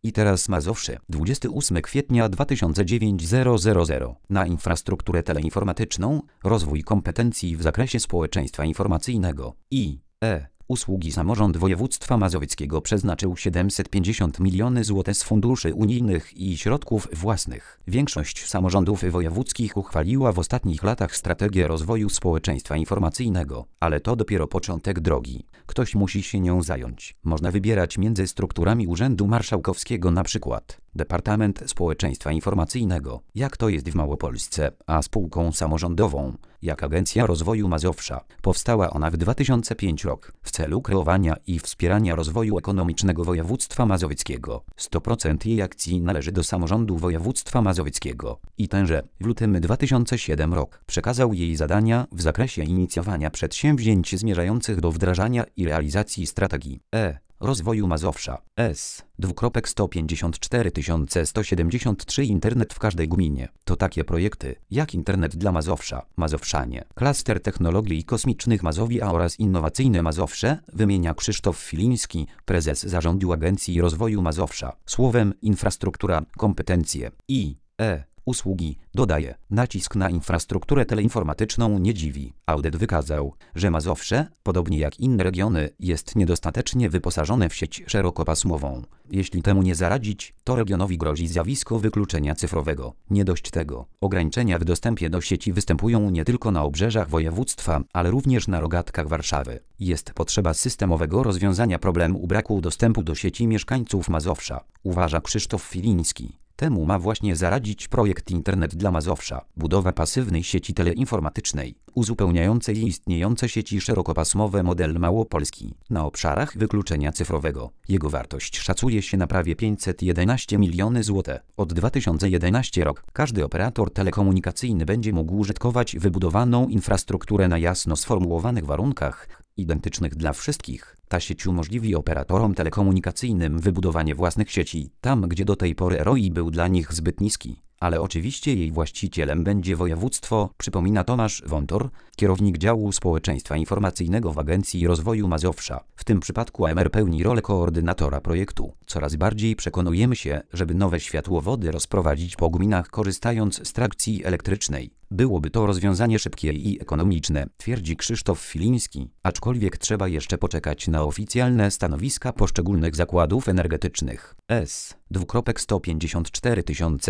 I teraz Mazowsze, 28 kwietnia 2009 na infrastrukturę teleinformatyczną, rozwój kompetencji w zakresie społeczeństwa informacyjnego usługi samorząd województwa mazowieckiego przeznaczył 750 milionów złotych z funduszy unijnych i środków własnych. Większość samorządów wojewódzkich uchwaliła w ostatnich latach strategię rozwoju społeczeństwa informacyjnego, ale to dopiero początek drogi. Ktoś musi się nią zająć. Można wybierać między strukturami Urzędu Marszałkowskiego, na przykład Departament Społeczeństwa Informacyjnego, jak to jest w Małopolsce, a spółką samorządową, jak Agencja Rozwoju Mazowsza. Powstała ona w 2005 roku w celu kreowania i wspierania rozwoju ekonomicznego województwa mazowieckiego. 100% jej akcji należy do samorządu województwa mazowieckiego i tenże w lutym 2007 roku przekazał jej zadania w zakresie inicjowania przedsięwzięć zmierzających do wdrażania i realizacji strategii rozwoju Mazowsza. 154 173 Internet w każdej gminie. To takie projekty jak Internet dla Mazowsza, Mazowszanie, Klaster Technologii Kosmicznych Mazowia oraz Innowacyjne Mazowsze, wymienia Krzysztof Filiński, prezes Zarządu Agencji Rozwoju Mazowsza. Słowem infrastruktura, kompetencje usługi, dodaje, nacisk na infrastrukturę teleinformatyczną nie dziwi. Audyt wykazał, że Mazowsze, podobnie jak inne regiony, jest niedostatecznie wyposażone w sieć szerokopasmową. Jeśli temu nie zaradzić, to regionowi grozi zjawisko wykluczenia cyfrowego. Nie dość tego, ograniczenia w dostępie do sieci występują nie tylko na obrzeżach województwa, ale również na rogatkach Warszawy. Jest potrzeba systemowego rozwiązania problemu braku dostępu do sieci mieszkańców Mazowsza, uważa Krzysztof Filiński. Temu ma właśnie zaradzić projekt Internet dla Mazowsza, budowa pasywnej sieci teleinformatycznej, uzupełniającej istniejące sieci szerokopasmowe model małopolski, na obszarach wykluczenia cyfrowego. Jego wartość szacuje się na prawie 511 milionów złotych. Od 2011 roku każdy operator telekomunikacyjny będzie mógł użytkować wybudowaną infrastrukturę na jasno sformułowanych warunkach, identycznych dla wszystkich. Ta sieć umożliwi operatorom telekomunikacyjnym wybudowanie własnych sieci, tam gdzie do tej pory ROI był dla nich zbyt niski. Ale oczywiście jej właścicielem będzie województwo, przypomina Tomasz Wątor, kierownik działu społeczeństwa informacyjnego w Agencji Rozwoju Mazowsza. W tym przypadku AMR pełni rolę koordynatora projektu. Coraz bardziej przekonujemy się, żeby nowe światłowody rozprowadzić po gminach korzystając z trakcji elektrycznej. Byłoby to rozwiązanie szybkie i ekonomiczne, twierdzi Krzysztof Filiński, aczkolwiek trzeba jeszcze poczekać na oficjalne stanowiska poszczególnych zakładów energetycznych. 154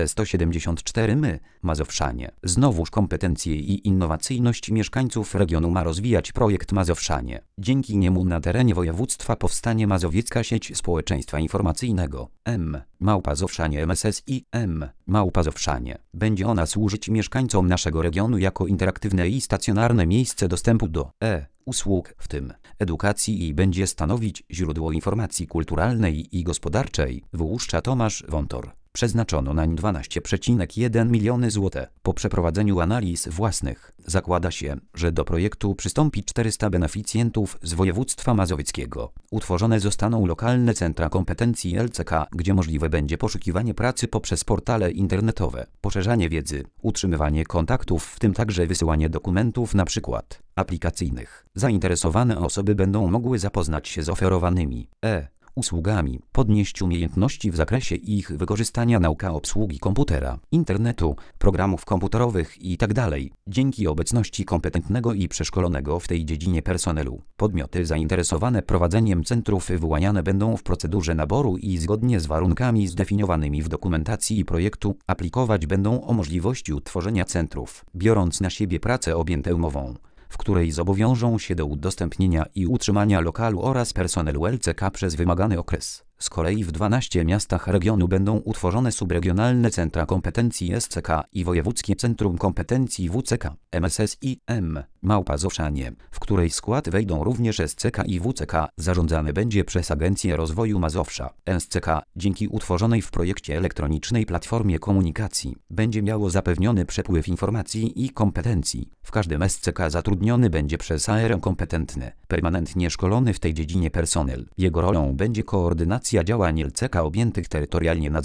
174 Mazowszanie. Znowuż kompetencje i innowacyjność mieszkańców regionu ma rozwijać projekt Mazowszanie. Dzięki niemu na terenie województwa powstanie mazowiecka sieć społeczeństwa informacyjnego Małpazowszanie MSSI Małpazowszanie. Będzie ona służyć mieszkańcom naszego regionu jako interaktywne i stacjonarne miejsce dostępu do usług, w tym edukacji, i będzie stanowić źródło informacji kulturalnej i gospodarczej, wyłuszcza Tomasz Wątor. Przeznaczono nań 12,1 miliony złotych. Po przeprowadzeniu analiz własnych zakłada się, że do projektu przystąpi 400 beneficjentów z województwa mazowieckiego. Utworzone zostaną lokalne centra kompetencji LCK, gdzie możliwe będzie poszukiwanie pracy poprzez portale internetowe, poszerzanie wiedzy, utrzymywanie kontaktów, w tym także wysyłanie dokumentów, np. aplikacyjnych. Zainteresowane osoby będą mogły zapoznać się z oferowanymi usługami, podnieść umiejętności w zakresie ich wykorzystania, nauka obsługi komputera, internetu, programów komputerowych itd. Dzięki obecności kompetentnego i przeszkolonego w tej dziedzinie personelu, podmioty zainteresowane prowadzeniem centrów wyłaniane będą w procedurze naboru i zgodnie z warunkami zdefiniowanymi w dokumentacji projektu aplikować będą o możliwości utworzenia centrów, biorąc na siebie pracę objętą umową, w której zobowiążą się do udostępnienia i utrzymania lokalu oraz personelu LCK przez wymagany okres. Z kolei w 12 miastach regionu będą utworzone subregionalne centra kompetencji SCK i wojewódzkie centrum kompetencji WCK, MSSI Małpazowszanie, w której skład wejdą również SCK i WCK. Zarządzany będzie przez Agencję Rozwoju Mazowsza. SCK, dzięki utworzonej w projekcie elektronicznej platformie komunikacji, będzie miało zapewniony przepływ informacji i kompetencji. W każdym SCK zatrudniony będzie przez AR kompetentny, permanentnie szkolony w tej dziedzinie personel. Jego rolą będzie koordynacja działań LCK objętych terytorialnie nadzorem.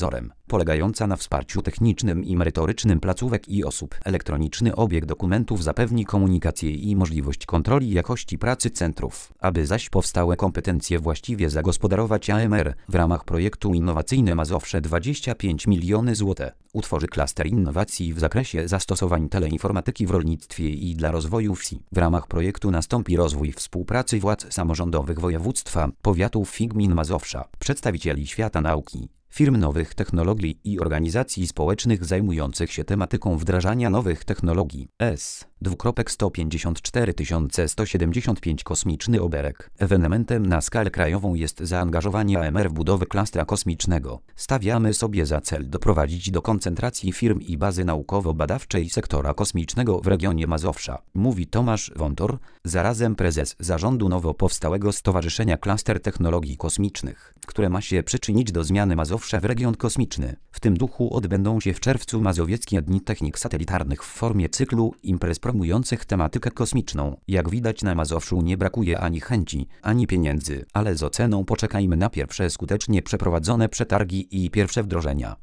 polegająca na wsparciu technicznym i merytorycznym placówek i osób. Elektroniczny obieg dokumentów zapewni komunikację i możliwość kontroli jakości pracy centrów. Aby zaś powstałe kompetencje właściwie zagospodarować AMR, w ramach projektu Innowacyjne Mazowsze 25 miliony zł utworzy klaster innowacji w zakresie zastosowań teleinformatyki w rolnictwie i dla rozwoju wsi. W ramach projektu nastąpi rozwój współpracy władz samorządowych województwa, powiatów i gmin Mazowsza, przedstawicieli świata nauki, firm nowych technologii i organizacji społecznych zajmujących się tematyką wdrażania nowych technologii. S:154 175 Kosmiczny Oberek. Ewenementem na skalę krajową jest zaangażowanie AMR w budowę klastra kosmicznego. Stawiamy sobie za cel doprowadzić do koncentracji firm i bazy naukowo-badawczej sektora kosmicznego w regionie Mazowsza, mówi Tomasz Wątor, zarazem prezes zarządu nowo powstałego Stowarzyszenia Klaster Technologii Kosmicznych, które ma się przyczynić do zmiany Mazowsza w region kosmiczny. W tym duchu odbędą się w czerwcu Mazowieckie Dni Technik Satelitarnych w formie cyklu imprez promujących tematykę kosmiczną. Jak widać, na Mazowszu nie brakuje ani chęci, ani pieniędzy, ale z oceną poczekajmy na pierwsze skutecznie przeprowadzone przetargi i pierwsze wdrożenia.